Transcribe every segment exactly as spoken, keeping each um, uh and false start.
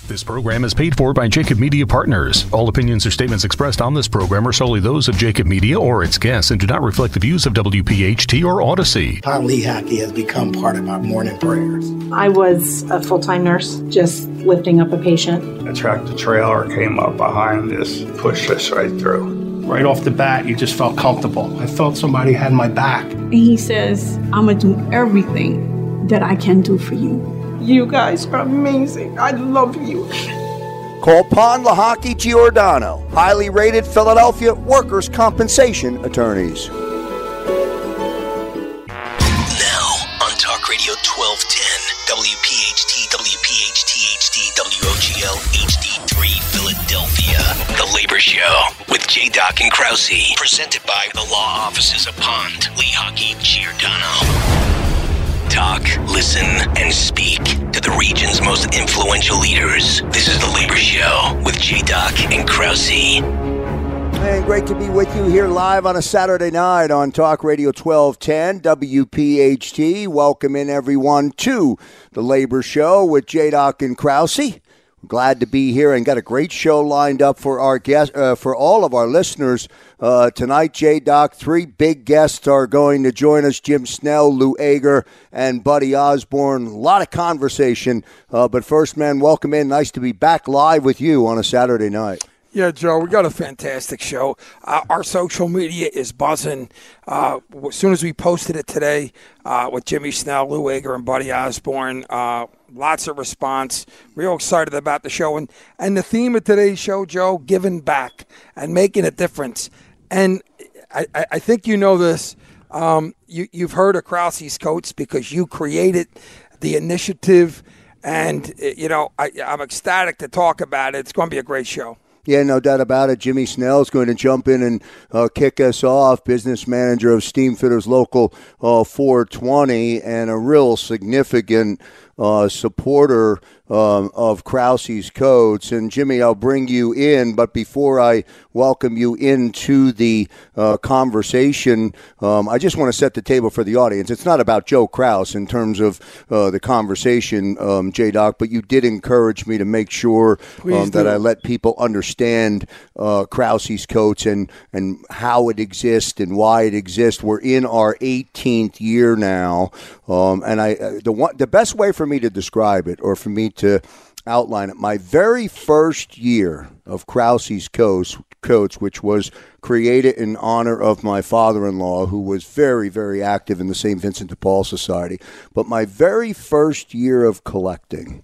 This program is paid for by Jacob Media Partners. All opinions or statements expressed on this program are solely those of Jacob Media or its guests and do not reflect the views of W P H T or Odyssey. Pond Lehocky has become part of our morning prayers. I was a full-time nurse, just lifting up a patient. A tractor trailer came up behind us, pushed us right through. Right off the bat, you just felt comfortable. I felt somebody had my back. And he says, I'm going to do everything that I can do for you. You guys are amazing. I love you. Call Pond Lehocky Giordano, highly rated Philadelphia workers' compensation attorneys. Now on Talk Radio twelve ten, W P H T, W P H T H D, W O G L H D three Philadelphia. The Labor Show with J. Doc and Krause, presented by the law offices of Pond Lehocky Giordano. Talk, listen, and speak to the region's most influential leaders. This is The Labor Show with J-Doc and Krause. And great to be with you here live on a Saturday night on Talk Radio twelve ten, W P H T. Welcome in everyone to The Labor Show with J-Doc and Krause. Glad to be here and got a great show lined up for our guests, uh, for all of our listeners uh, tonight. J-Doc, three big guests are going to join us: Jim Snell, Lou Ager, and Buddy Osborne. A lot of conversation, uh, but first, man, welcome in. Nice to be back live with you on a Saturday night. Yeah, Joe, we got a fantastic show. Uh, our social media is buzzing. Uh, as soon as we posted it today uh, with Jimmy Snell, Lou Ager, and Buddy Osborne, uh, lots of response. Real excited about the show. And, and the theme of today's show, Joe, giving back and making a difference. And I, I think you know this. Um, you, you've heard of Krause's Coats because you created the initiative. And, you know, I, I'm ecstatic to talk about it. It's going to be a great show. Yeah, no doubt about it. Jimmy Snell is going to jump in and uh, kick us off, business manager of Steamfitters Local uh, four twenty, and a real significant uh, supporter um, of Krause's Coats. And, Jimmy, I'll bring you in, but before I welcome you into the uh, conversation, um, I just want to set the table for the audience. It's not about Joe Krause in terms of uh, the conversation, um, J-Doc, but you did encourage me to make sure um, that I let people understand uh, Krause's Coats and, and how it exists and why it exists. We're in our eighteenth year now, um, and I uh, the one, the best way for me to describe it, or for me to outline it, my very first year of Krause's Coats, Coats, which was created in honor of my father-in-law, who was very, very active in the Saint Vincent de Paul Society. But my very first year of collecting,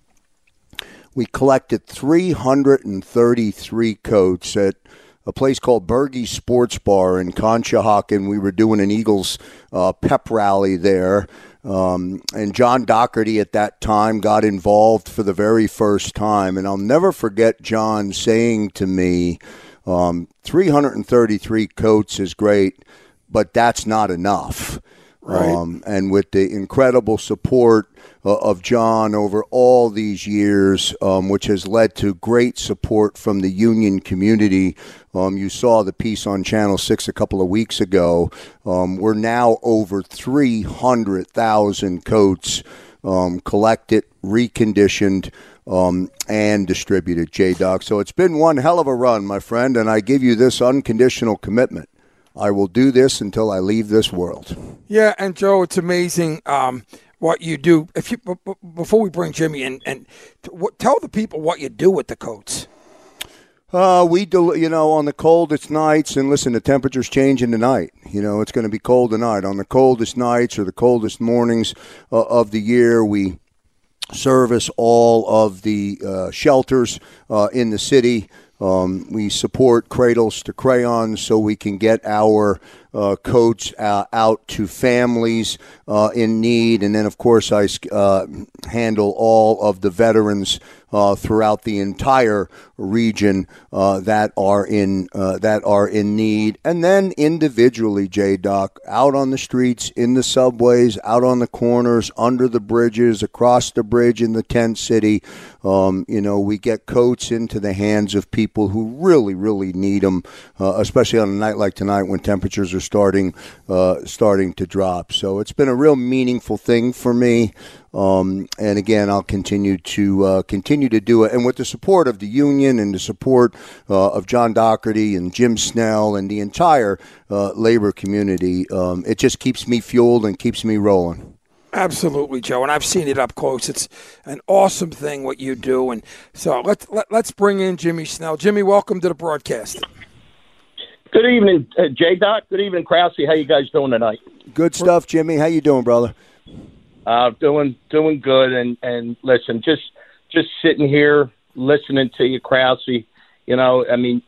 we collected three hundred thirty-three coats at a place called Bergey's Sports Bar in Conshohocken. We were doing an Eagles uh, pep rally there. Um, and John Doherty at that time got involved for the very first time. And I'll never forget John saying to me, um, three hundred thirty-three coats is great, but that's not enough. Right. Um, and with the incredible support uh, of John over all these years, um, which has led to great support from the union community. Um, you saw the piece on Channel six a couple of weeks ago. Um, we're now over three hundred thousand coats um, collected, reconditioned, um, and distributed, J-Doc. So it's been one hell of a run, my friend, and I give you this unconditional commitment. I will do this until I leave this world. Yeah, and Joe, it's amazing um, what you do. If you b- b- before we bring Jimmy in, and t- w- tell the people what you do with the coats. Uh, we do, you know, on the coldest nights, and listen, the temperature's changing tonight. You know, it's going to be cold tonight. On the coldest nights or the coldest mornings uh, of the year, we service all of the uh, shelters uh, in the city. Um, we support Cradles to Crayons so we can get our uh, coats uh, out to families uh, in need. And then, of course, I uh, handle all of the veterans uh, throughout the entire region uh, that are in uh, that are in need. And then individually, J-Doc, out on the streets, in the subways, out on the corners, under the bridges, across the bridge in the tent city, Um, you know, we get coats into the hands of people who really, really need them, uh, especially on a night like tonight when temperatures are starting uh, starting to drop. So it's been a real meaningful thing for me. Um, and again, I'll continue to uh, continue to do it. And with the support of the union and the support uh, of John Doherty and Jim Snell and the entire uh, labor community, um, it just keeps me fueled and keeps me rolling. Absolutely, Joe, and I've seen it up close. It's an awesome thing what you do. And so let's, let, let's bring in Jimmy Snell. Jimmy, welcome to the broadcast. Good evening, uh, J-Doc. Good evening, Krause. How you guys doing tonight? Good stuff, Jimmy. How you doing, brother? Uh, doing doing good, and, and listen, just just sitting here listening to you, Krause. You know, I mean,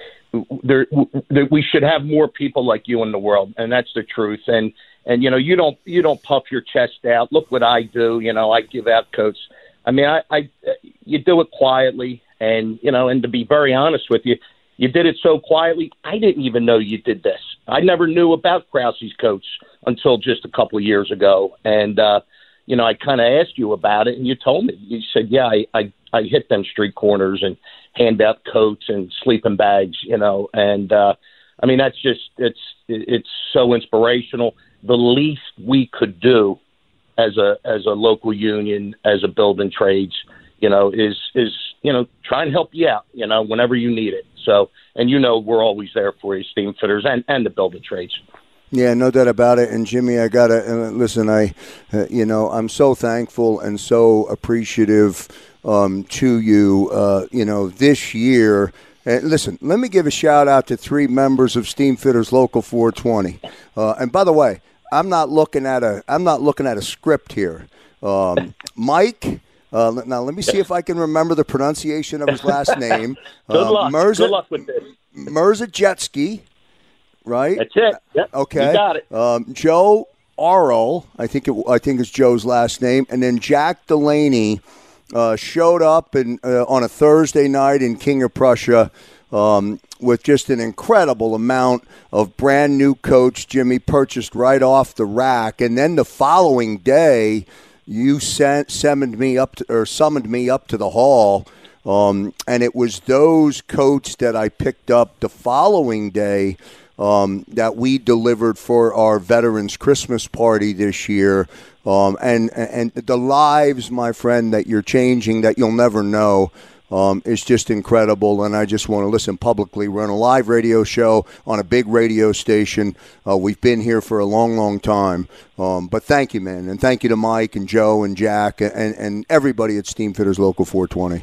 there, there we should have more people like you in the world, and that's the truth. And and you know, you don't you don't puff your chest out. Look what I do. You know, I give out coats. I mean, I, I you do it quietly, and you know, and to be very honest with you, you did it so quietly. I didn't even know you did this. I never knew about Krause's coats until just a couple of years ago. And, uh, you know, I kind of asked you about it, and you told me. You said, yeah, I, I, I hit them street corners and hand out coats and sleeping bags, you know. And, uh, I mean, that's just, it's it's so inspirational. The least we could do as a as a local union, as a building trades, you know, is, is you know, try and help you out, you know, whenever you need it. So, and you know, we're always there for you, steam fitters and, and the building trades. Yeah, no doubt about it. And Jimmy, I gotta uh, listen. I, uh, you know, I'm so thankful and so appreciative um, to you. Uh, you know, this year. And listen, let me give a shout out to three members of Steam Fitters Local four twenty. Uh, and by the way, I'm not looking at a I'm not looking at a script here. Um, Mike. Uh, now let me see if I can remember the pronunciation of his last name. Good uh, luck. Mirza, Good luck with this. Merzejetsky. Right. That's it. Yep. Okay. You got it. Um, Joe Arl, I think it, I think is Joe's last name, and then Jack Delaney uh, showed up in, uh, on a Thursday night in King of Prussia um, with just an incredible amount of brand new coats. Jimmy purchased right off the rack, and then the following day, you sent summoned me up to, or summoned me up to the hall. Um, and it was those coats that I picked up the following day. Um, that we delivered for our Veterans Christmas party this year. Um, and, and the lives, my friend, that you're changing that you'll never know um, is just incredible. And I just want to listen publicly. We're on a live radio show on a big radio station. Uh, we've been here for a long, long time. Um, but thank you, man. And thank you to Mike and Joe and Jack and, and everybody at Steam Fitters Local four twenty.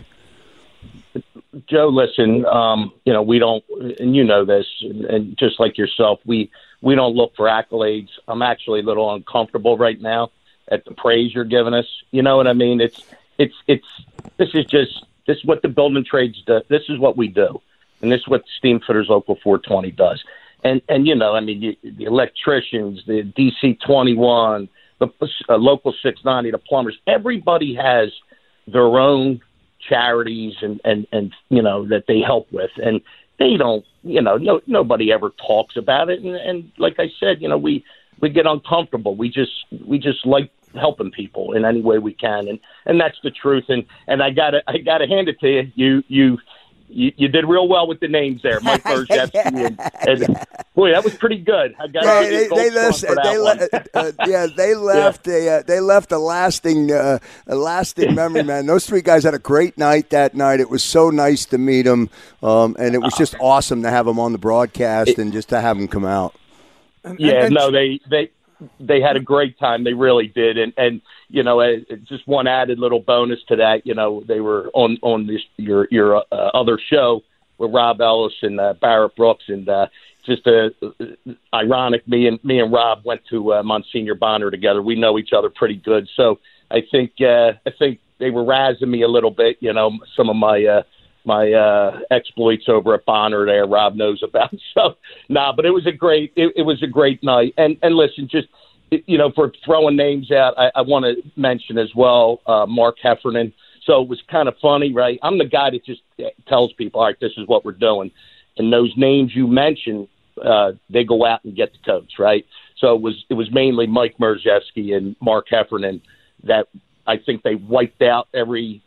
Joe, listen, um, you know, we don't, and you know this, and just like yourself, we, we don't look for accolades. I'm actually a little uncomfortable right now at the praise you're giving us. You know what I mean? It's, it's, it's, this is just, this is what the building trades do. This is what we do. And this is what Steam Fitters Local four twenty does. And, and you know, I mean, you, the electricians, the D C twenty-one, the uh, Local six ninety, the plumbers, everybody has their own charities and, and, and, you know, that they help with. And they don't, you know, no, nobody ever talks about it. And, and like I said, you know, we, we get uncomfortable. We just, we just like helping people in any way we can. And, and that's the truth. And, and I gotta, I gotta hand it to you. You, you, You, you did real well with the names there, Mike Merzejetsky. and, and, boy, that was pretty good. I got yeah, to they, they left, for that they one. le- uh, yeah, they left yeah. a uh, they left a lasting uh, a lasting memory, man. Those three guys had a great night that night. It was so nice to meet them, um, and it was just awesome to have them on the broadcast it, and just to have them come out. Yeah, and, and, no, they they they had a great time. They really did, and and. You know, uh, just one added little bonus to that. You know, they were on on this your your uh, other show with Rob Ellis and uh, Barrett Brooks, and uh, just uh, ironic. Me and me and Rob went to uh, Monsignor Bonner together. We know each other pretty good, so I think uh, I think they were razzing me a little bit. You know, some of my uh, my uh, exploits over at Bonner there, Rob knows about. So, nah, but it was a great it, it was a great night. And and listen, just. You know, for throwing names out, I, I want to mention as well uh, Mark Heffernan. So it was kind of funny, right? I'm the guy that just tells people, all right, this is what we're doing. And those names you mentioned, uh, they go out and get the coats, right? So it was it was mainly Mike Merzejetsky and Mark Heffernan that I think they wiped out every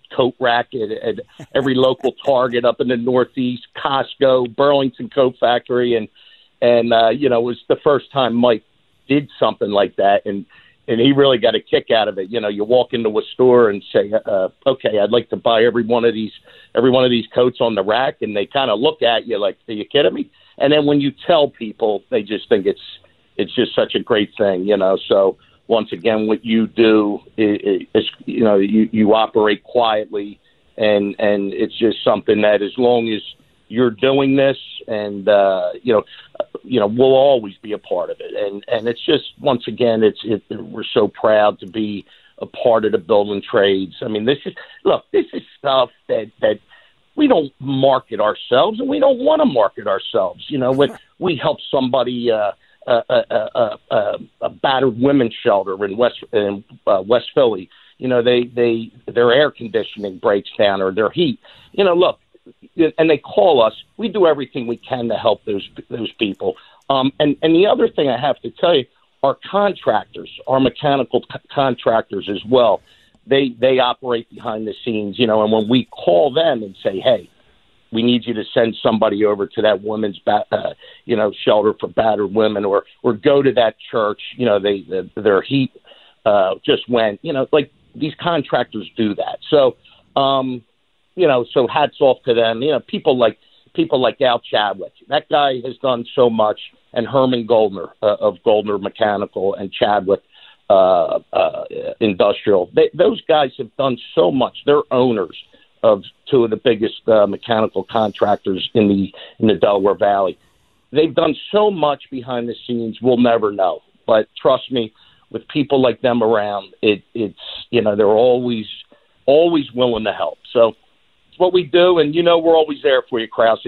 coat rack at, at every local Target up in the Northeast, Costco, Burlington Coat Factory, and and uh, you know, it was the first time Mike did something like that, and and he really got a kick out of it. You know, you walk into a store and say, uh, "Okay, I'd like to buy every one of these every one of these coats on the rack," and they kind of look at you like, "Are you kidding me?" And then when you tell people, they just think it's it's just such a great thing, you know. So once again, what you do is, is you know, you, you operate quietly, and and it's just something that as long as you're doing this, and uh, you know, you know, we'll always be a part of it. And and it's just once again, it's it, we're so proud to be a part of the building trades. I mean, this is look, this is stuff that that. We don't market ourselves, and we don't want to market ourselves. You know, when we help somebody, uh, a, a, a, a battered women's shelter in West in uh, West Philly, you know, they, they their air conditioning breaks down or their heat. You know, look, and they call us. We do everything we can to help those those people. Um, and and the other thing I have to tell you, our contractors, our mechanical c- contractors as well. They they operate behind the scenes, you know, and when we call them and say, hey, we need you to send somebody over to that women's, ba- uh, you know, shelter for battered women, or or go to that church, you know, they, the, their heat uh, just went, you know, like these contractors do that. So, um, you know, so hats off to them. You know, people like people like Al Chadwick. That guy has done so much, and Herman Goldner uh, of Goldner Mechanical and Chadwick. Uh, uh, industrial. They, those guys have done so much. They're owners of two of the biggest uh, mechanical contractors in the in the Delaware Valley. They've done so much behind the scenes. We'll never know. But trust me, with people like them around, it, it's you know they're always always willing to help. So it's what we do, and you know we're always there for you, Krause.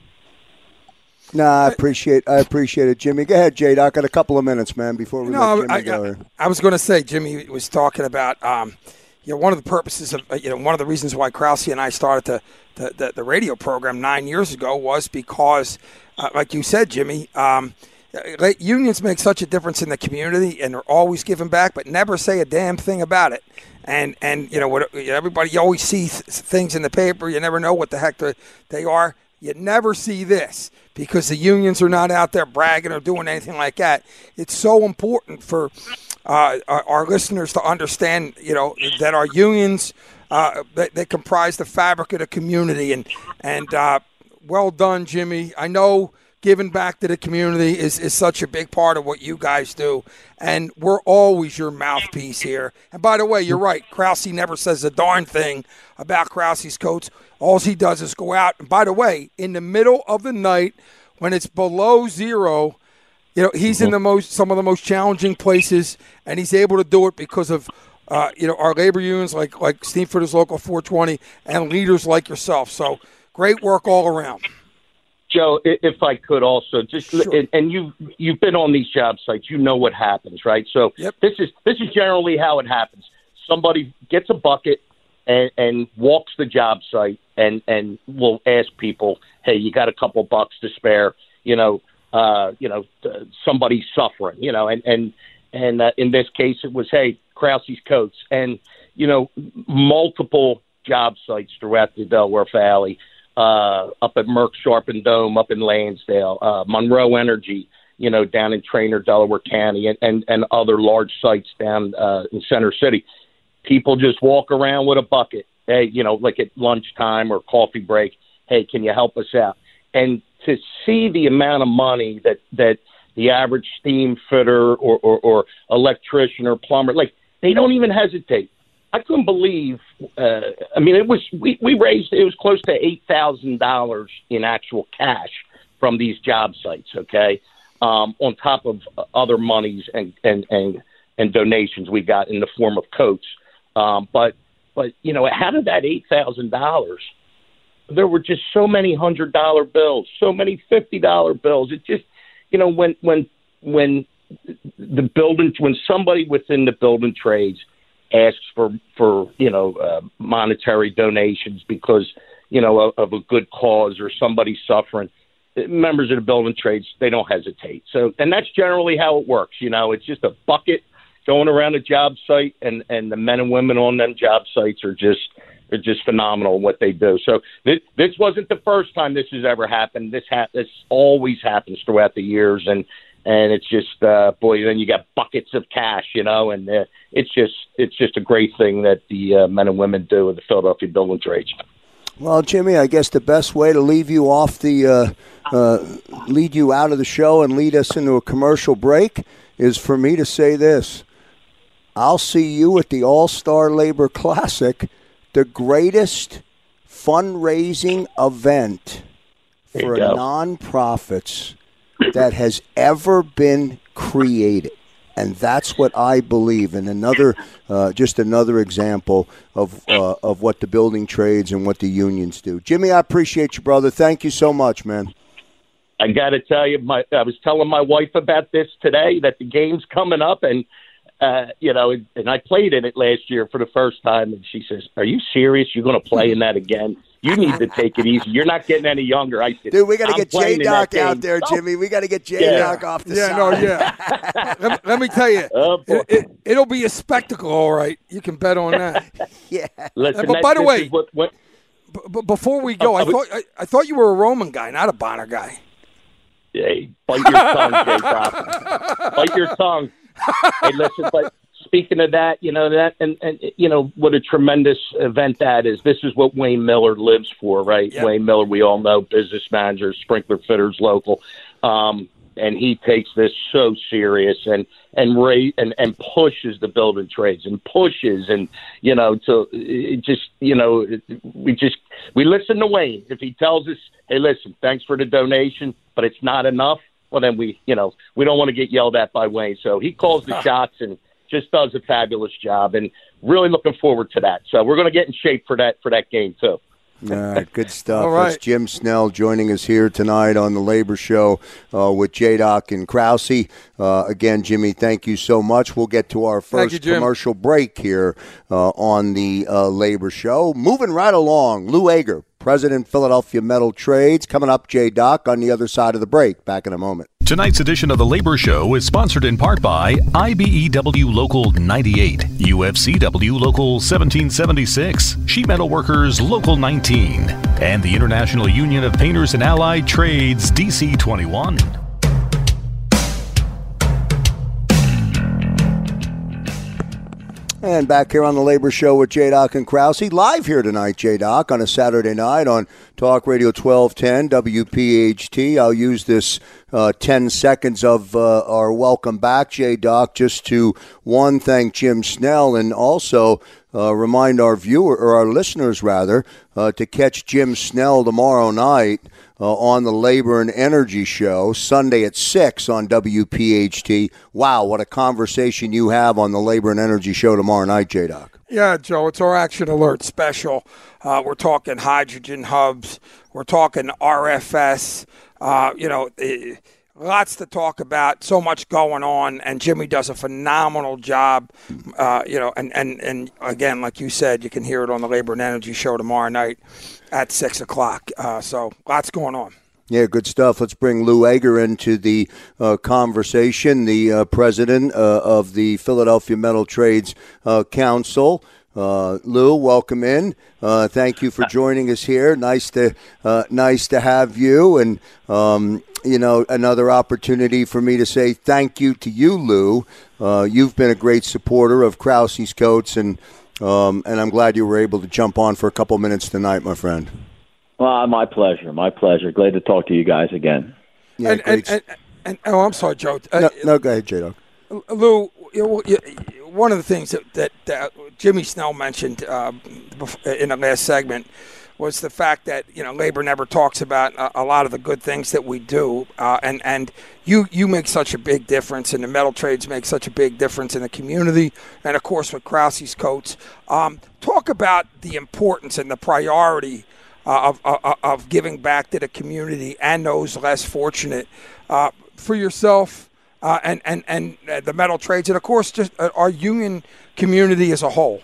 No, nah, I appreciate I appreciate it, Jimmy. Go ahead, Jade. I got a couple of minutes, man, before we no, let Jimmy I, go. I, I was going to say, Jimmy was talking about, um, you know, one of the purposes of, you know, one of the reasons why Krause and I started the the, the, the radio program nine years ago was because, uh, like you said, Jimmy, um, unions make such a difference in the community, and they're always giving back, but never say a damn thing about it. And and you know what? Everybody, you always see th- things in the paper. You never know what the heck they are. You never see this because the unions are not out there bragging or doing anything like that. It's so important for uh, our, our listeners to understand, you know, that our unions, uh, they, they comprise the fabric of the community. And, and uh, well done, Jimmy. I know giving back to the community is, is such a big part of what you guys do. And we're always your mouthpiece here. And by the way, you're right. Krause never says a darn thing about Krause's coats. All he does is go out. And by the way, in the middle of the night, when it's below zero, you know, he's mm-hmm. in the most some of the most challenging places, and he's able to do it because of, uh, you know, our labor unions like like Steamfitters Local four twenty and leaders like yourself. So great work all around. Joe, if I could also just, sure. and, and you you've been on these job sites, you know what happens, right? So yep. this is this is generally how it happens. Somebody gets a bucket and, and walks the job site, and and will ask people, "Hey, you got a couple bucks to spare?" You know, uh, you know, uh, somebody's suffering. You know, and and and uh, in this case, it was, "Hey, Krause's coats," and you know, multiple job sites throughout the Delaware Valley. Uh, up at Merck Sharp and Dome, up in Lansdale, uh, Monroe Energy, you know, down in Trainer, Delaware County, and, and, and other large sites down uh, in Center City. People just walk around with a bucket, hey, you know, like at lunchtime or coffee break. Hey, can you help us out? And to see the amount of money that, that the average steam fitter or, or, or electrician or plumber, like, they don't even hesitate. I couldn't believe, uh, I mean, it was, we, we raised, it was close to eight thousand dollars in actual cash from these job sites, okay, um, on top of other monies and, and, and, and donations we got in the form of coats. Um, but, but, you know, out of that eight thousand dollars, there were just so many one hundred dollar bills, so many fifty dollar bills. It just, you know, when, when, when the building, when somebody within the building trades asks for, for you know, uh, monetary donations because, you know, of, of a good cause or somebody suffering, members of the building trades, they don't hesitate. So, and that's generally how it works. You know, it's just a bucket going around a job site, and, and the men and women on them job sites are just, are just phenomenal in what they do. So this, this wasn't the first time this has ever happened. This ha- this always happens throughout the years, and and it's just uh, boy, then you got buckets of cash, you know, and uh, it's just it's just a great thing that the uh, men and women do at the Philadelphia Building Trades. Well, Jimmy, I guess the best way to leave you off the uh, uh, lead you out of the show and lead us into a commercial break is for me to say this. I'll see you at the All-Star Labor Classic, the greatest fundraising event for nonprofits that has ever been created. And that's what I believe. And another, uh, just another example of uh, of what the building trades and what the unions do. Jimmy, I appreciate you, brother. Thank you so much, man. I got to tell you, my, I was telling my wife about this today, that the game's coming up, and uh, you know, and I played in it last year for the first time, and she says, "Are you serious? You're going to play in that again? You need to take it easy. You're not getting any younger." I said, "Dude, we got to I'm get J-Doc out there, Jimmy. We got to get J-Doc yeah. off the yeah, side." No, yeah, let, let me tell you, oh, it, it, it'll be a spectacle, all right. You can bet on that. yeah. Listen, but that, by the way, what, what, b- b- before we go, oh, I, I was, thought I, I thought you were a Roman guy, not a Bonner guy. Hey, bite your tongue, J-Doc. Bite your tongue. Hey, listen, but speaking of that, you know, that, and, and, you know, what a tremendous event that is. This is what Wayne Miller lives for, right? Yep. Wayne Miller, we all know, business manager, sprinkler fitters, local. Um, and he takes this so serious and, and, ra- and, and pushes the building trades and pushes and, you know, to it just, you know, we just, we listen to Wayne. If he tells us, hey, listen, thanks for the donation, but it's not enough, well, then we, you know, we don't want to get yelled at by Wayne. So he calls the shots and just does a fabulous job, and really looking forward to that. So we're going to get in shape for that for that game too. All right, good stuff. All right. That's Jim Snell joining us here tonight on the Labor Show uh, with J-Doc and Krause. Uh, again, Jimmy, thank you so much. We'll get to our first you, commercial break here uh, on the uh, Labor Show. Moving right along, Lou Agre, President, Philadelphia Metal Trades. Coming up, J-Doc, on the other side of the break. Back in a moment. Tonight's edition of The Labor Show is sponsored in part by I B E W Local ninety-eight, U F C W Local seventeen seventy-six, Sheet Metal Workers Local nineteen, and the International Union of Painters and Allied Trades D C twenty-one. And back here on the Labor Show with J-Doc and Krause. Live here tonight, J-Doc, on a Saturday night on Talk Radio twelve ten W P H T. I'll use this uh, ten seconds of uh, our welcome back, J-Doc, just to, one, thank Jim Snell, and also uh, remind our viewer, or our listeners, rather, uh, to catch Jim Snell tomorrow night Uh, on the Labor and Energy Show, Sunday at six on W P H T. Wow, what a conversation you have on the Labor and Energy Show tomorrow night, J-Doc. Yeah, Joe, it's our Action Alert special. Uh, we're talking hydrogen hubs. We're talking R F S. Uh, you know, eh, lots to talk about, so much going on, and Jimmy does a phenomenal job. Uh, you know, and, and, and again, like you said, you can hear it on the Labor and Energy Show tomorrow night at six o'clock. Uh, so lots going on. Yeah, good stuff. Let's bring Lou Agre into the uh, conversation, the uh, president uh, of the Philadelphia Metal Trades uh, Council. Uh, Lou, welcome in. Uh, thank you for joining us here. Nice to uh, nice to have you, and um, you know, another opportunity for me to say thank you to you, Lou. Uh, you've been a great supporter of Krause's coats, and um, and I'm glad you were able to jump on for a couple minutes tonight, my friend. Well, my pleasure. My pleasure. Glad to talk to you guys again. Yeah, and, and, and, and, oh, I'm sorry, Joe. Uh, no, no, go ahead, J-Dog. Lou, you know, you, one of the things that, that, that Jimmy Snell mentioned uh, in the last segment was the fact that, you know, labor never talks about a, a lot of the good things that we do, uh, and and you you make such a big difference, and the metal trades make such a big difference in the community, and of course with Krause's coats. Um, talk about the importance and the priority uh, of, of of giving back to the community and those less fortunate, uh, for yourself. Uh, and and and the metal trades, and of course, just uh, our union community as a whole.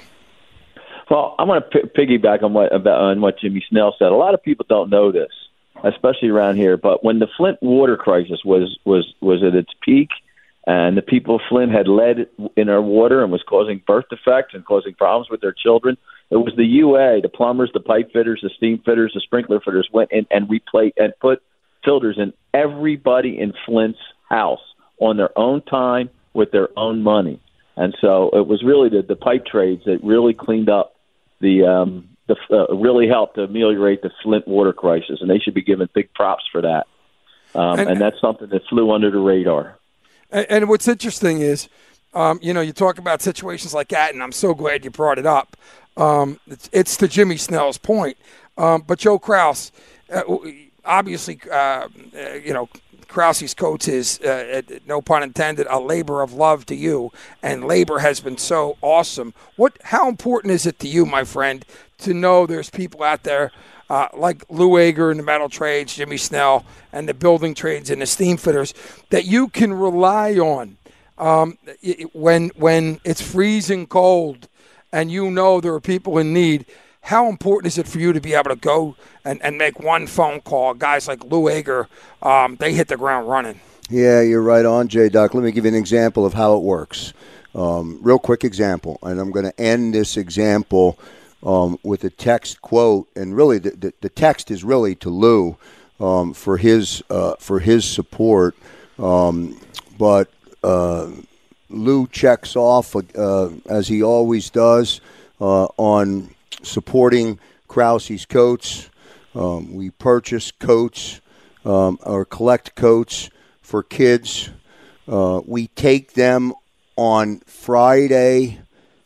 Well, I want to p- piggyback on what about on what Jimmy Snell said. A lot of people don't know this, especially around here. But when the Flint water crisis was was was at its peak, and the people of Flint had lead in our water and was causing birth defects and causing problems with their children. It was the U A, the plumbers, the pipe fitters, the steam fitters, the sprinkler fitters went in and replaced and put filters in everybody in Flint's house on their own time with their own money. And so it was really the, the pipe trades that really cleaned up the, um, the uh, really helped to ameliorate the Flint water crisis, and they should be given big props for that. Um, and, and that's something that flew under the radar. And, and what's interesting is, um, you know, you talk about situations like that, and I'm so glad you brought it up. Um, it's, it's to Jimmy Snell's point. Um, but Joe Kraus, uh, obviously, uh, uh, you know, Krause's coach is, uh, no pun intended, a labor of love to you, and labor has been so awesome. What? How important is it to you, my friend, to know there's people out there uh, like Lou Ager in the metal trades, Jimmy Snell, and the building trades and the steam fitters that you can rely on um, when when it's freezing cold and you know there are people in need? How important is it for you to be able to go and, and make one phone call? Guys like Lou Ager, um, they hit the ground running. Yeah, you're right on, J-Doc. Let me give you an example of how it works. Um, real quick example, and I'm going to end this example um, with a text quote. And really, the, the, the text is really to Lou um, for his uh, for his support. Um, but uh, Lou checks off, uh, as he always does, uh, on supporting Krause's coats. Um, we purchase coats um, or collect coats for kids. Uh, we take them on Friday,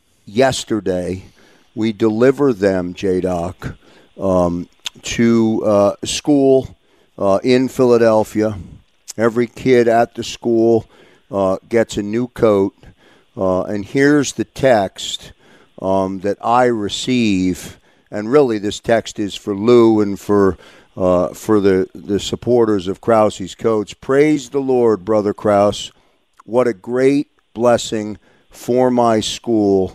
yesterday. We deliver them, J-Doc, um, to uh, school uh, in Philadelphia. Every kid at the school uh, gets a new coat. Uh, and here's the text Um, that I receive, and really this text is for Lou and for uh, for the, the supporters of Krause's coach. Praise the Lord, Brother Krause. What a great blessing for my school.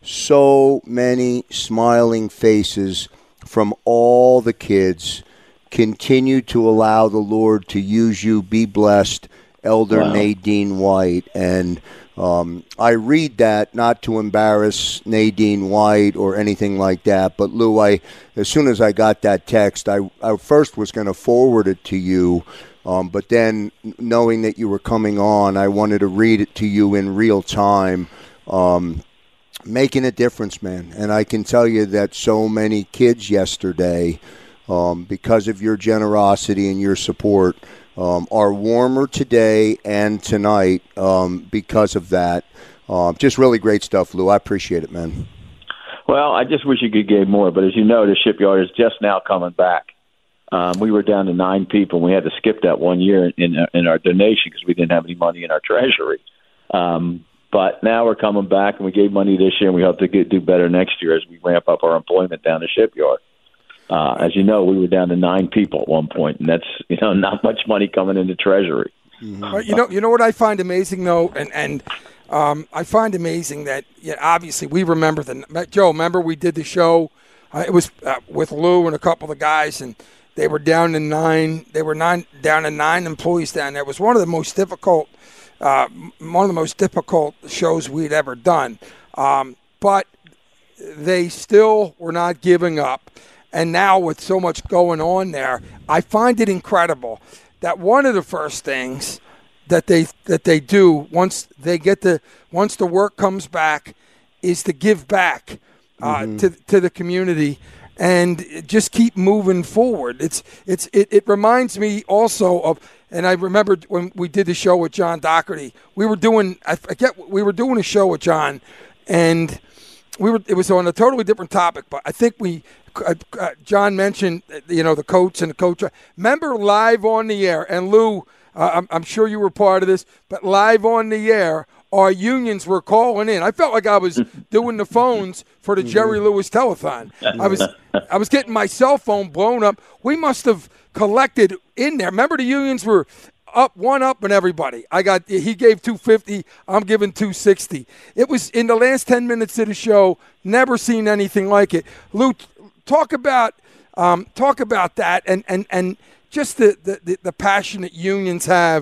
So many smiling faces from all the kids. Continue to allow the Lord to use you. Be blessed, Elder wow. Nadine White. And Um, I read that not to embarrass Nadine White or anything like that, but Lou, I, as soon as I got that text, I, I first was going to forward it to you, um, but then knowing that you were coming on, I wanted to read it to you in real time, um, making a difference, man. And I can tell you that so many kids yesterday, um, because of your generosity and your support, Um, are warmer today and tonight um, because of that. Um, just really great stuff, Lou. I appreciate it, man. Well, I just wish you could give more, but as you know, the shipyard is just now coming back. Um, we were down to nine people. We had to skip that one year in, in our donation because we didn't have any money in our treasury. Um, but now we're coming back, and we gave money this year, and we hope to get, do better next year as we ramp up our employment down the shipyard. Uh, as you know, we were down to nine people at one point, and that's, you know, not much money coming into Treasury. Mm-hmm. You know, you know what I find amazing though, and and um, I find amazing that yeah, obviously we remember the Joe. Remember we did the show. Uh, it was uh, with Lou and a couple of the guys, and they were down to nine. They were nine down to nine employees down there. It was one of the most difficult, uh, one of the most difficult shows we'd ever done. Um, but they still were not giving up. And now with so much going on there, I find it incredible that one of the first things that they that they do once they get the once the work comes back is to give back uh, mm-hmm. to to the community and just keep moving forward. It's it's it, it reminds me also of, and I remember when we did the show with John Doherty, we were doing I forget we were doing a show with John, and we were it was on a totally different topic, but I think we. Uh, uh, John mentioned, you know, the coach and the coach. Remember live on the air, and Lou, uh, I'm, I'm sure you were part of this, but live on the air, our unions were calling in. I felt like I was doing the phones for the Jerry Lewis telethon. I was I was getting my cell phone blown up. We must have collected in there. Remember the unions were up, one up on everybody. I got he gave two fifty. I'm giving two sixty. It was in the last ten minutes of the show. Never seen anything like it. Lou, talk about um, talk about that and and and just the the, the passion that unions have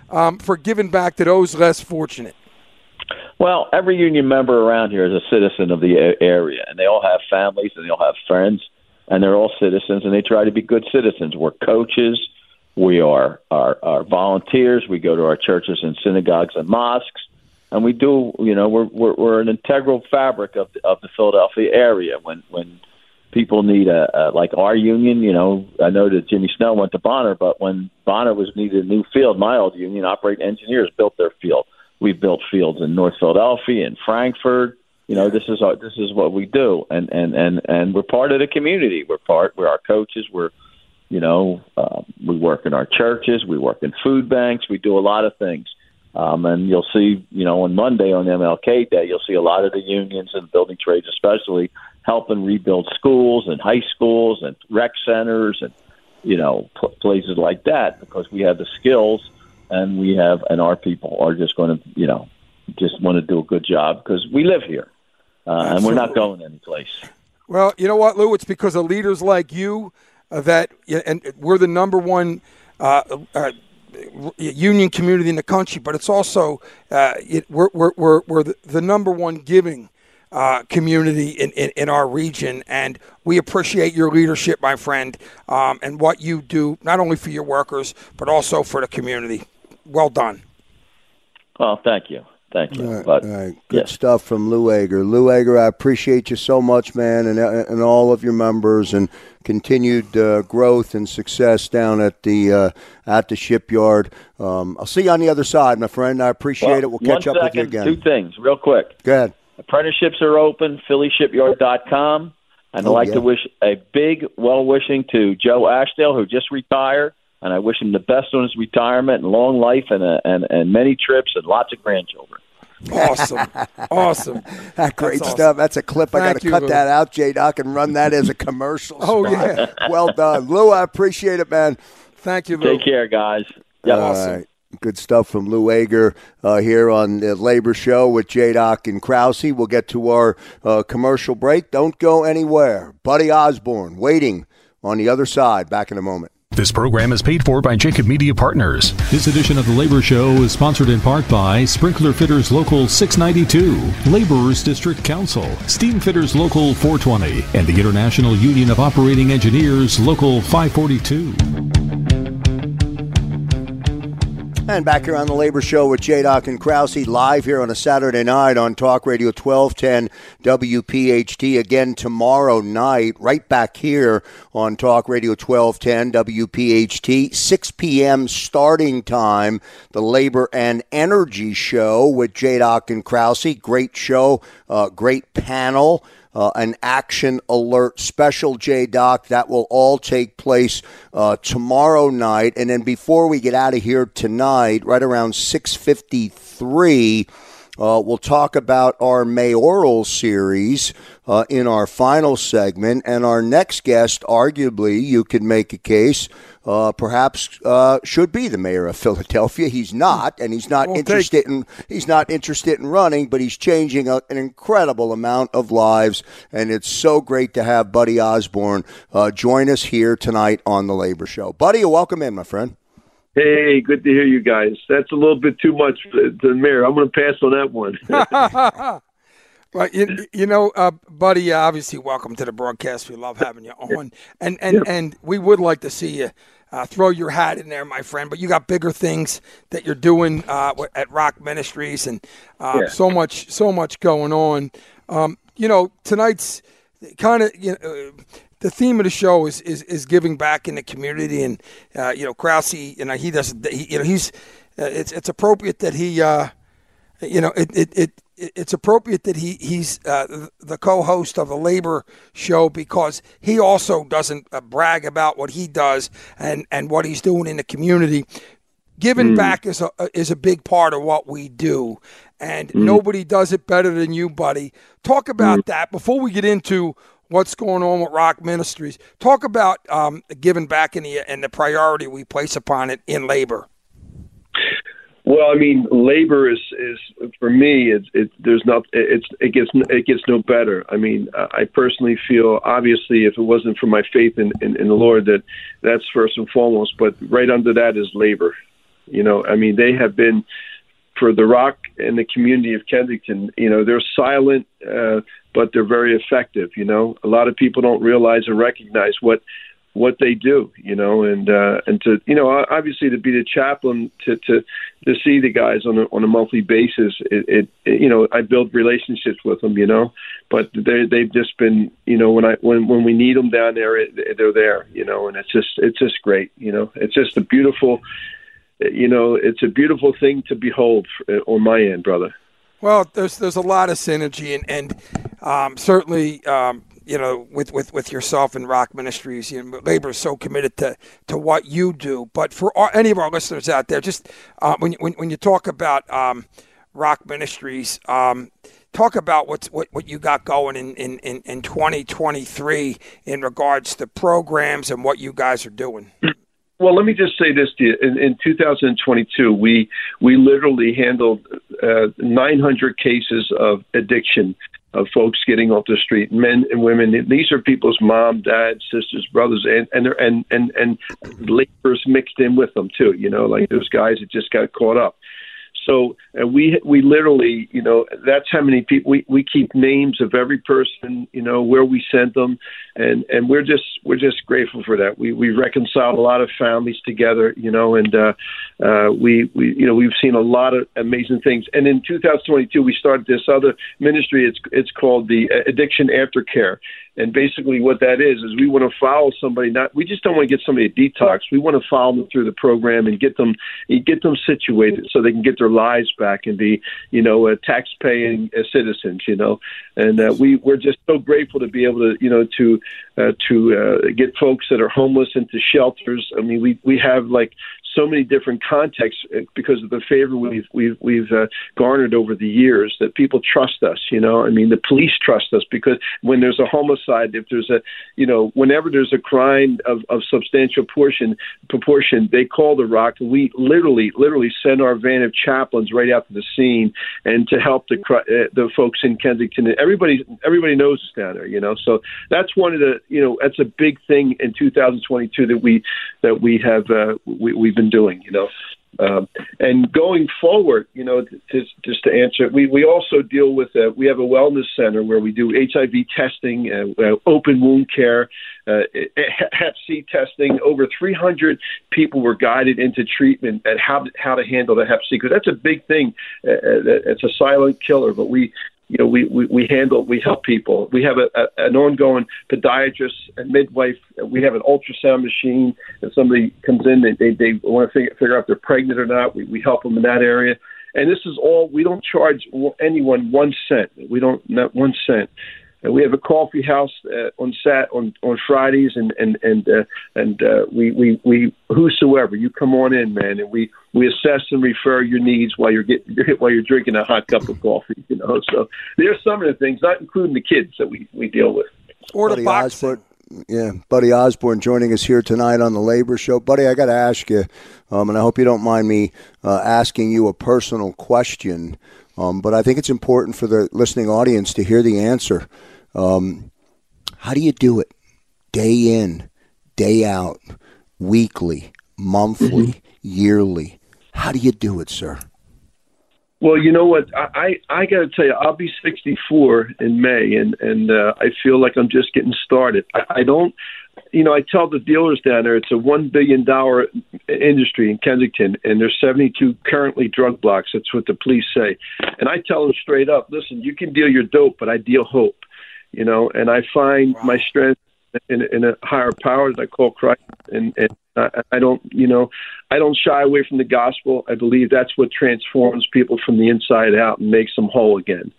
um, for giving back to those less fortunate? Well, every union member around here is a citizen of the area, and they all have families, and they all have friends, and they're all citizens, and they try to be good citizens. We're coaches. We are, are, are volunteers. We go to our churches and synagogues and mosques, and we do, you know, we're we're, we're an integral fabric of the, of the Philadelphia area. When when people need a, a like our union, you know, I know that Jimmy Snell went to Bonner, but when Bonner was needed a new field, my old union, Operating Engineers, built their field. We've built fields in North Philadelphia and Frankfurt. You know, this is our, this is what we do, and, and, and, and we're part of the community. We're part. We're our coaches. We're, you know, uh, we work in our churches. We work in food banks. We do a lot of things. Um, and you'll see, you know, on Monday on M L K Day, you'll see a lot of the unions and building trades, especially helping rebuild schools and high schools and rec centers and, you know, pl- places like that, because we have the skills. And we have, and our people are just going to, you know, just want to do a good job because we live here, uh, and we're not going anyplace. Well, you know what, Lou? It's because of leaders like you uh, that, and we're the number one uh, uh, union community in the country. But it's also uh, it, we're we're we're, we're the, the number one giving uh, community in, in, in our region, and we appreciate your leadership, my friend, um, and what you do not only for your workers but also for the community. Well done. Well, thank you. Thank you. All right, but, all right. Good yes. stuff from Lou Agre. Lou Agre, I appreciate you so much, man, and and all of your members, and continued uh, growth and success down at the uh, at the shipyard. Um, I'll see you on the other side, my friend. I appreciate well, it. We'll catch up second, with you again. Two things, real quick. Go ahead. Apprenticeships are open, philly shipyard dot com. And I'd oh, like yeah. to wish a big well-wishing to Joe Ashdale, who just retired. And I wish him the best on his retirement and long life and uh, and, and many trips and lots of grandchildren. Awesome. Awesome. That great That's stuff. awesome. That's a clip. Thank I got to you, cut Lou. that out, J-Doc, and run that as a commercial Oh, spot. yeah. Well done. Lou, I appreciate it, man. Thank you, Lou. Take care, guys. Yep. All Awesome. right. Good stuff from Lou Agre uh, here on the Labor Show with J-Doc and Krause. We'll get to our uh, commercial break. Don't go anywhere. Buddy Osborne waiting on the other side. Back in a moment. This program is paid for by Jacob Media Partners. This edition of The Labor Show is sponsored in part by Sprinkler Fitters Local six ninety-two, Laborers District Council, Steam Fitters Local four twenty, and the International Union of Operating Engineers Local five forty-two. And back here on the Labor Show with J-Doc and Krause, live here on a Saturday night on Talk Radio twelve ten W P H T. Again tomorrow night, right back here on Talk Radio twelve ten W P H T. six p.m. starting time, the Labor and Energy Show with J-Doc and Krause. Great show, uh, great panel. Uh, an action alert special, J-Doc. That will all take place uh, tomorrow night. And then before we get out of here tonight, right around six fifty-three, uh, we'll talk about our mayoral series uh, in our final segment. And our next guest, arguably, you could make a case, Uh, perhaps uh, should be the mayor of Philadelphia. He's not, and he's not We'll interested in he's not interested in running, but he's changing a, an incredible amount of lives, and it's so great to have Buddy Osborne uh, join us here tonight on the Labor Show. Buddy, welcome in, my friend. Hey, good to hear you guys. That's a little bit too much for the mayor. I'm going to pass on that one. Well, you, you know, uh, Buddy, obviously, welcome to the broadcast. We love having you on, and and, Yeah. and we would like to see you uh, throw your hat in there, my friend. But you got bigger things that you're doing uh, at Rock Ministries, and uh, Yeah. so much, so much going on. Um, you know, tonight's kind of you know. Uh, the theme of the show is, is, is giving back in the community, and uh, you know, Krause, you know, he doesn't, he, you know, he's, uh, it's it's appropriate that he, uh, you know, it it. it It's appropriate that he, he's uh, the co-host of the Labor Show, because he also doesn't uh, brag about what he does and, and what he's doing in the community. Giving mm. back is a is a big part of what we do, and mm. nobody does it better than you, Buddy. Talk about mm. that before we get into what's going on with Rock Ministries. Talk about um, giving back in the, and the priority we place upon it in labor. Well, I mean, labor is, is for me. It's it. There's not. It's it gets it gets no better. I mean, I personally feel, obviously, if it wasn't for my faith in, in, in the Lord, that that's first and foremost. But right under that is labor. You know, I mean, they have been, for the Rock and the community of Kensington, you know, they're silent, uh, but they're very effective. You know, a lot of people don't realize or recognize what what they do, you know, and uh, and to, you know, obviously to be the chaplain, to to, to see the guys on a, on a monthly basis, it, it, it, you know, I build relationships with them, you know, but they they've just been, you know, when I when when we need them down there, it, they're there, you know, and it's just it's just great, you know, it's just a beautiful, you know, it's a beautiful thing to behold on my end, brother. Well, there's there's a lot of synergy, and and um, certainly. Um, You know, with, with, with yourself and Rock Ministries, you know, Labor is so committed to, to what you do. But for our, any of our listeners out there, just uh, when, when when you talk about um, Rock Ministries, um, talk about what's what, what you got going in, in, in, in twenty twenty-three in regards to programs and what you guys are doing. Well, let me just say this to you. In, in two thousand twenty-two, we we literally handled uh, nine hundred cases of addiction, of folks getting off the street, men and women. These are people's mom, dad, sisters, brothers, and and and and, and laborers mixed in with them too. You know, like those guys that just got caught up. So uh, we we literally, you know, that's how many people we, we keep names of every person, you know, where we sent them, and, and we're just we're just grateful for that. We we reconciled a lot of families together, you know, and uh, uh, we we you know we've seen a lot of amazing things. And in two thousand twenty-two, we started this other ministry. It's it's called the Addiction Aftercare. And basically what that is, is we want to follow somebody. Not we just don't want to get somebody to detox. We want to follow them through the program and get them get them situated so they can get their lives back and be, you know, uh, tax-paying uh, citizens, you know. And uh, we, we're just so grateful to be able to, you know, to uh, to uh, get folks that are homeless into shelters. I mean, we, we have, like, so many different contexts because of the favor we've we've we've uh, garnered over the years that people trust us. You know, I mean, the police trust us because when there's a homicide, if there's a, you know, whenever there's a crime of, of substantial portion proportion, they call the Rock, and we literally literally send our van of chaplains right out to the scene and to help the uh, the folks in Kensington. Everybody everybody knows us down there. You know, so that's one of the, you know, that's a big thing in two thousand twenty-two that we that we have uh, we, we've been doing, you know. Um, and going forward, you know, to, just to answer, we, we also deal with, uh, we have a wellness center where we do H I V testing, uh, uh, open wound care, uh, Hep C testing. Over three hundred people were guided into treatment at how, how to handle the Hep C, because that's a big thing. Uh, it's a silent killer, but we, you know, we, we, we handle, we help people. We have a, a, an ongoing podiatrist and midwife. We have an ultrasound machine. If somebody comes in, they, they, they want to figure, figure out if they're pregnant or not, we, we help them in that area. And this is all, we don't charge anyone one cent. We don't, not one cent. And we have a coffee house uh, on Sat on, on Fridays, and and and uh, and uh, we, we we whosoever you come on in, man, and we, we assess and refer your needs while you're getting while you're drinking a hot cup of coffee, you know. So there's some of the things, not including the kids, that we, we deal with. Or the boxing. Yeah, Buddy Osborne joining us here tonight on the Labor Show. Buddy, I got to ask you, um, and I hope you don't mind me uh, asking you a personal question, um, but I think it's important for the listening audience to hear the answer. Um, how do you do it? Day in, day out, weekly, monthly, mm-hmm. yearly. How do you do it, sir? Well, you know what? I, I, I got to tell you, I'll be sixty-four in May, and, and uh, I feel like I'm just getting started. I, I don't, you know, I tell the dealers down there it's a one billion dollars industry in Kensington, and there's seventy-two currently drug blocks. That's what the police say. And I tell them straight up, listen, you can deal your dope, but I deal hope. You know, and I find wow. my strength in, in a higher power that I call Christ, and, and I, I don't, you know, I don't shy away from the gospel. I believe that's what transforms people from the inside out and makes them whole again.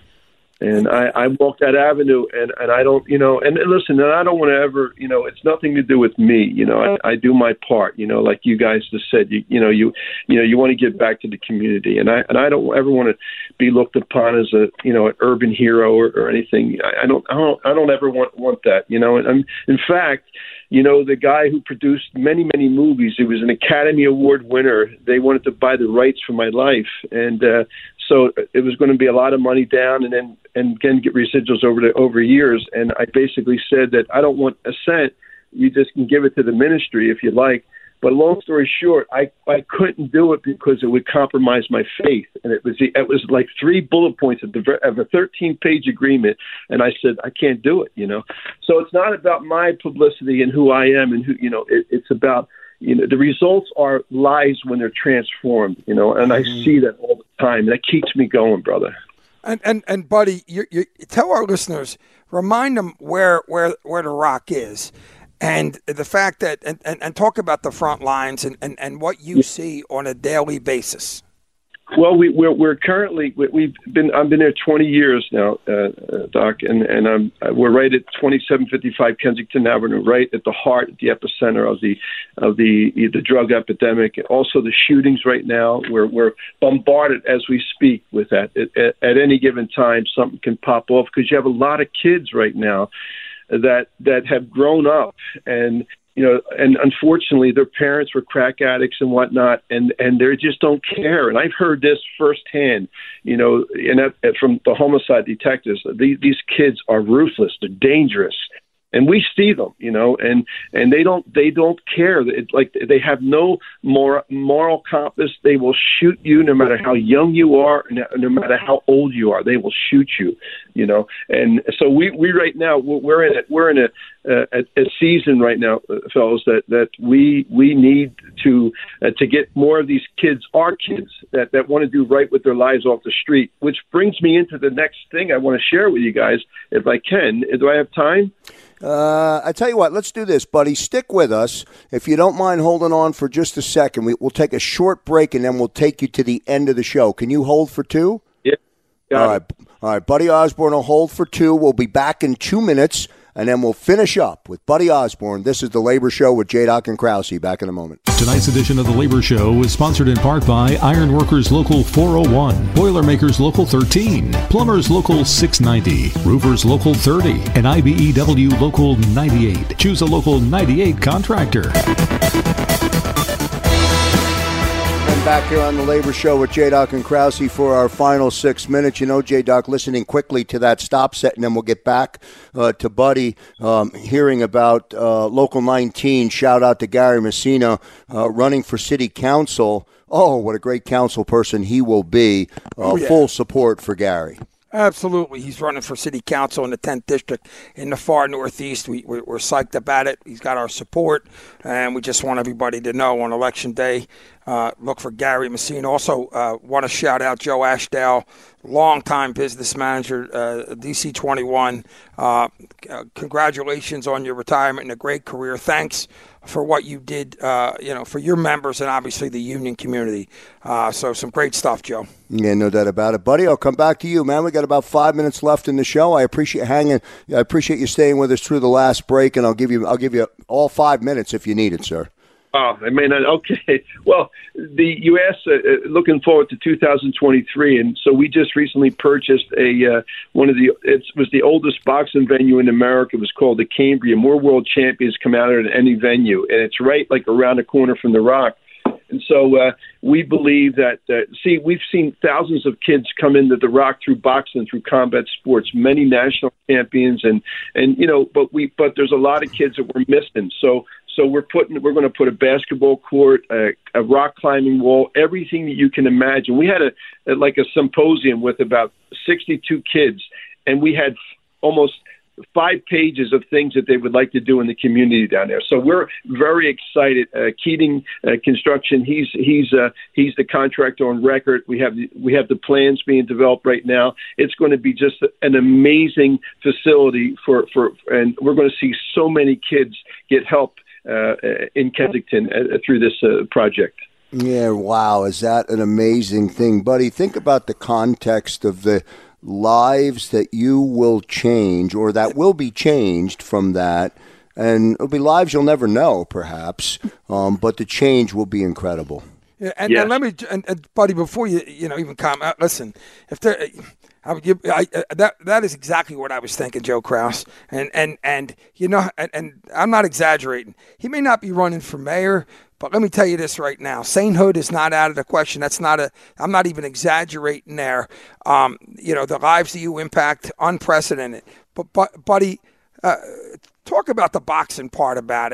And I, I walk that avenue, and, and I don't, you know, and listen, and I don't want to ever, you know, it's nothing to do with me. You know, I, I do my part, you know, like you guys just said, you, you know, you, you know, you want to give back to the community. And I, and I don't ever want to be looked upon as a, you know, an urban hero or, or anything. I, I don't, I don't, I don't ever want, want that, you know, and I'm, in fact, you know, the guy who produced many, many movies, he was an Academy Award winner. They wanted to buy the rights for my life. And uh, so it was going to be a lot of money down and then and again get residuals over the, over years. And I basically said that I don't want a cent. You just can give it to the ministry if you like. But long story short, I, I couldn't do it because it would compromise my faith. And it was it was like three bullet points of, the, of a thirteen-page agreement, and I said, I can't do it, you know. So it's not about my publicity and who I am and who, you know, it, it's about, you know, the results are lives when they're transformed, you know, and I see that all the time. That keeps me going, brother. And and and buddy, you, you tell our listeners, remind them where where where the Rock is, and the fact that and, and, and talk about the front lines and, and, and what you see on a daily basis. Well, we, we're we're currently we've been I've been there twenty years now, uh, uh, Doc, and and I'm we're right at twenty-seven fifty-five Kensington Avenue, right at the heart, at the epicenter of the of the the drug epidemic. Also, the shootings right now. We're we're bombarded as we speak with that. At, at, at any given time, something can pop off because you have a lot of kids right now that that have grown up and. You know, and unfortunately, their parents were crack addicts and whatnot, and, and they just don't care. And I've heard this firsthand, you know, and that, from the homicide detectives. These, these kids are ruthless. They're dangerous. And we see them, you know, and, and they don't they don't care. It, like they have no moral, moral compass. They will shoot you no matter how young you are, no, no matter how old you are. They will shoot you, you know. And so we, we right now we're in a, we're in a, a, a season right now, fellas, that, that we we need to uh, to get more of these kids, our kids, that, that want to do right with their lives off the street. Which brings me into the next thing I want to share with you guys, if I can. Do I have time? Uh, I tell you what, let's do this, buddy. Stick with us. If you don't mind holding on for just a second, we, we'll take a short break, and then we'll take you to the end of the show. Can you hold for two? Yeah. All right. All right. Buddy Osborne will hold for two. We'll be back in two minutes, and then we'll finish up with Buddy Osborne. This is The Labor Show with J-Doc and Krause. Back in a moment. Tonight's edition of The Labor Show is sponsored in part by Iron Workers Local four oh one, Boilermakers Local thirteen, Plumbers Local six ninety, Roofers Local thirty, and I B E W Local ninety-eight. Choose a Local ninety-eight contractor. Back here on The Labor Show with J-Doc and Krause for our final six minutes. You know, J-Doc, listening quickly to that stop set, and then we'll get back uh, to Buddy, um, hearing about uh, Local nineteen. Shout out to Gary Messina uh, running for city council. Oh, what a great council person he will be. Uh, oh, yeah. Full support for Gary. Absolutely. He's running for city council in the tenth district in the far northeast. We, we're, we're psyched about it. He's got our support, and we just want everybody to know on Election Day, uh, look for Gary Messina. Also, uh, want to shout out Joe Ashdale, longtime business manager, uh, D C twenty-one. Uh, uh, congratulations on your retirement and a great career. Thanks for what you did, uh, you know, for your members and obviously the union community. Uh, so some great stuff, Joe. Yeah, no doubt about it, buddy. I'll come back to you, man. We got about five minutes left in the show. I appreciate hanging. I appreciate you staying with us through the last break, and I'll give you. I'll give you all five minutes if you need it, sir. Oh, I mean, okay. Well, the U S uh, looking forward to two thousand twenty-three, and so we just recently purchased a uh, one of the. It was the oldest boxing venue in America. It was called the Cambrian. More world champions come out at any venue, and it's right like around the corner from the Rock. And so uh, we believe that. Uh, see, we've seen thousands of kids come into the Rock through boxing, through combat sports. Many national champions, and and you know, but we but there's a lot of kids that we're missing. So. So we're putting, we're going to put a basketball court, a, a rock climbing wall, everything that you can imagine. We had a, a like a symposium with about sixty-two kids, and we had almost five pages of things that they would like to do in the community down there. So we're very excited. Uh, Keating uh, Construction, he's he's uh, he's the contractor on record. We have the, we have the plans being developed right now. It's going to be just an amazing facility for for, and we're going to see so many kids get help Uh, in Kensington uh, through this uh, project. Yeah, wow. Is that an amazing thing? Buddy, think about the context of the lives that you will change or that will be changed from that. And it'll be lives you'll never know, perhaps, um, but the change will be incredible. Yeah, and, yes. and let me, and, and Buddy, before you, you know, even comment, listen, if there, I, I, I, that that is exactly what I was thinking, Joe Krause, and and and you know, and, and I'm not exaggerating. He may not be running for mayor, but let me tell you this right now: sainthood is not out of the question. That's not a. I'm not even exaggerating there. Um, you know, the lives that you impact, unprecedented. But, but Buddy, uh, talk about the boxing part about it.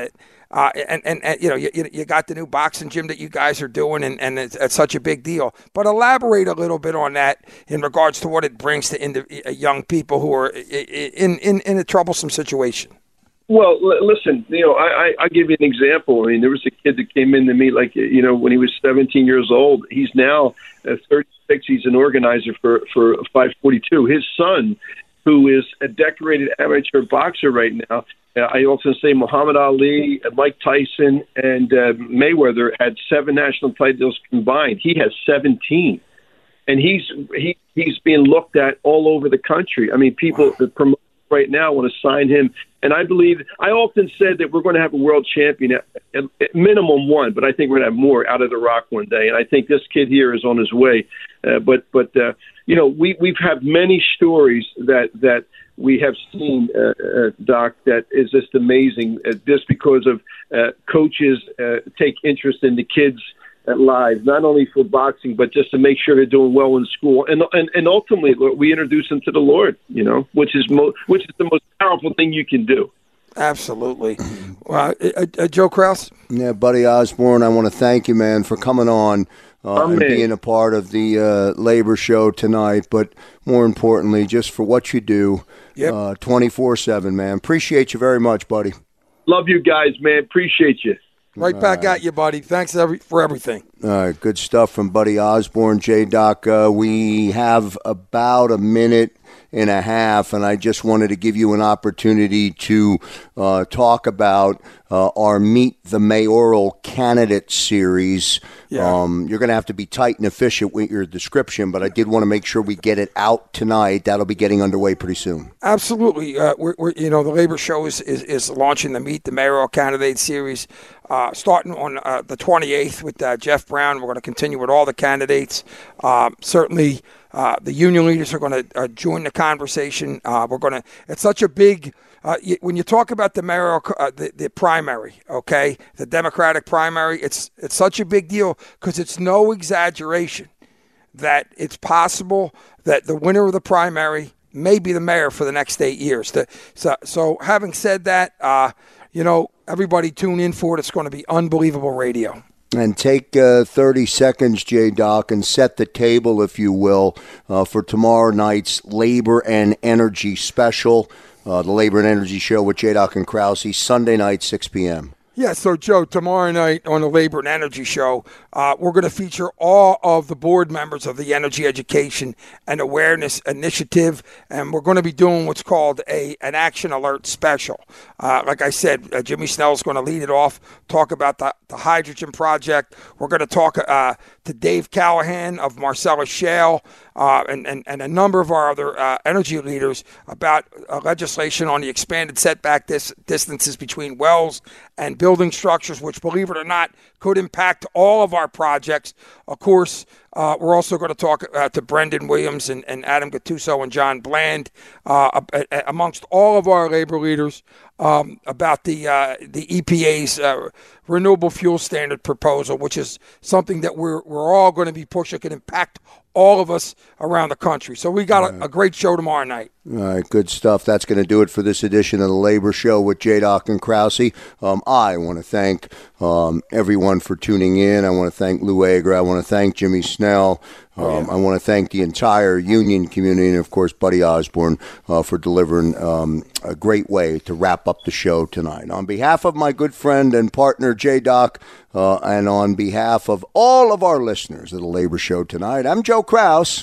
Uh, and, and, and, you know, you, you got the new boxing gym that you guys are doing, and, and it's, it's such a big deal. But elaborate a little bit on that in regards to what it brings to indiv- young people who are in, in, in a troublesome situation. Well, l- listen, you know, I, I, I'll give you an example. I mean, there was a kid that came in to me, like, you know, when he was seventeen years old. He's now uh, thirty-six. He's an organizer for, for five forty-two. His son, who is a decorated amateur boxer right now, Uh, I also say Muhammad Ali, uh, Mike Tyson, and uh, Mayweather had seven national titles combined. He has seventeen, and he's he he's being looked at all over the country. I mean, people that promote right now want to sign him, and I believe I often said that we're going to have a world champion at, at, at minimum one, but I think we're going to have more out of the Rock one day, and I think this kid here is on his way. Uh, but but uh, you know, we we've had many stories that that. we have seen, uh, uh, Doc, that is just amazing, uh, just because of uh, coaches uh, take interest in the kids' uh, lives, not only for boxing, but just to make sure they're doing well in school. And and, and ultimately, we introduce them to the Lord, you know, which is, mo- which is the most powerful thing you can do. Absolutely. Uh, uh, uh, Joe Kraus? Yeah, Buddy Osborne, I want to thank you, man, for coming on. Uh, and being a part of the uh, Labor Show tonight, but more importantly, just for what you do yep. uh, twenty-four seven, man. Appreciate you very much, buddy. Love you guys, man. Appreciate you. Right All back right. at you, buddy. Thanks every, for everything. All right, good stuff from Buddy Osborne. J-Doc, uh, we have about a minute and a half, and I just wanted to give you an opportunity to uh, talk about uh, our Meet the Mayoral Candidate series. Yeah. Um, you're going to have to be tight and efficient with your description, but I did want to make sure we get it out tonight. That'll be getting underway pretty soon. Absolutely. Uh, we're, we're, you know, the Labor Show is, is, is launching the Meet the Mayoral Candidate series, uh, starting on uh, the twenty-eighth with uh, Jeff Brown. We're going to continue with all the candidates. Uh, certainly, uh, the union leaders are going to uh, join the conversation. Uh, we're going to. It's such a big. Uh, you, when you talk about the mayoral, uh, the, the primary, okay, the Democratic primary, it's it's such a big deal because it's no exaggeration that it's possible that the winner of the primary may be the mayor for the next eight years. The, so, so having said that, uh, you know, everybody tune in for it. It's going to be unbelievable radio. And take uh, thirty seconds, J-Doc, and set the table, if you will, uh, for tomorrow night's Labor and Energy special. Uh, the Labor and Energy Show with J-Doc and Krause, Sunday night, six p.m. Yeah, so, Joe, tomorrow night on the Labor and Energy Show, uh, we're going to feature all of the board members of the Energy Education and Awareness Initiative, and we're going to be doing what's called a an Action Alert Special. Uh, like I said, uh, Jimmy Snell is going to lead it off, talk about the, the hydrogen project. We're going to talk uh, to Dave Callahan of Marcellus Shale uh, and, and, and a number of our other uh, energy leaders about uh, legislation on the expanded setback dis- distances between wells and building structures, which, believe it or not, could impact all of our projects. Of course, uh, we're also going to talk uh, to Brendan Williams and, and Adam Gattuso and John Bland, uh, amongst all of our labor leaders, um, about the uh, the E P A's uh, renewable fuel standard proposal, which is something that we're we're all going to be pushing. It can impact all of us around the country. So we got a, a great show tomorrow night. All right, good stuff. That's going to do it for this edition of the Labor Show with J-Doc and Krause. Um, I want to thank um, everyone for tuning in. I want to thank Lou Ager. I want to thank Jimmy Snell. Um, oh, yeah. I want to thank the entire union community and, of course, Buddy Osborne uh, for delivering um, a great way to wrap up the show tonight. On behalf of my good friend and partner, J-Doc, uh, and on behalf of all of our listeners of the Labor Show tonight, I'm Joe Krause.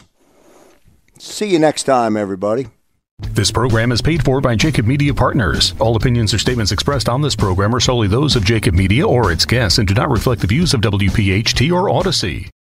See you next time, everybody. This program is paid for by Jacob Media Partners. All opinions or statements expressed on this program are solely those of Jacob Media or its guests and do not reflect the views of W P H T or Odyssey.